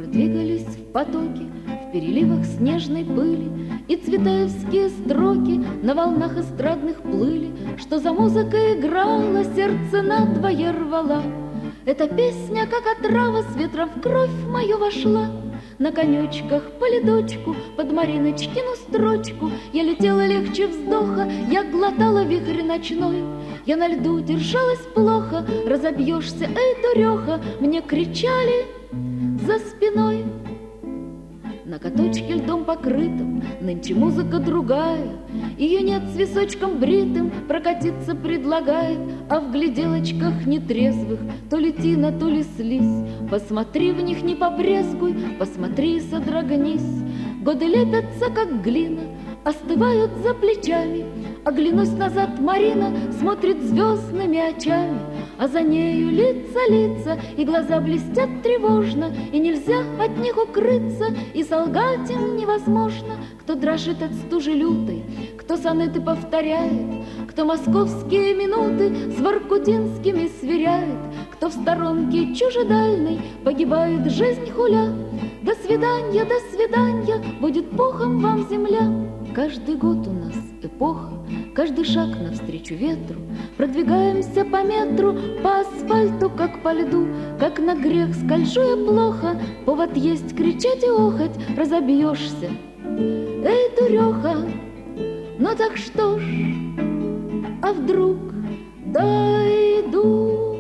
Горы двигались в потоке, в переливах снежной пыли, и цветаевские строки на волнах эстрадных плыли. Что за музыка играла, сердце надвое рвала. Эта песня, как отрава, с ветром в кровь мою вошла. На конечках по ледочку, под Мариночкину строчку я летела легче вздоха, я глотала вихрь ночной. Я на льду держалась плохо, разобьешься, эй, дуреха, мне кричали за спиной. На каточке льдом покрытом нынче музыка другая, ее нет с височком бритым, прокатиться предлагает. А в гляделочках нетрезвых то ли тина, то ли слизь. Посмотри в них, не побрезгуй, посмотри и содрогнись. Годы лепятся, как глина, остывают за плечами. Оглянусь назад, Марина смотрит звездными очами, а за нею лица, и глаза блестят тревожно, и нельзя от них укрыться, и солгать им невозможно. Кто дрожит от стужи лютой, кто сонеты повторяет, кто московские минуты с воркутинскими сверяет, кто в сторонке чужедальной погибает жизнь хуля. До свидания, будет пухом вам земля. Каждый год у нас эпоха, каждый шаг навстречу ветру. Продвигаемся по метру, по асфальту, как по льду. Как на грех скольжу я плохо, повод есть кричать и охоть, разобьешься. Эй, дуреха, ну так что ж, а вдруг дойду?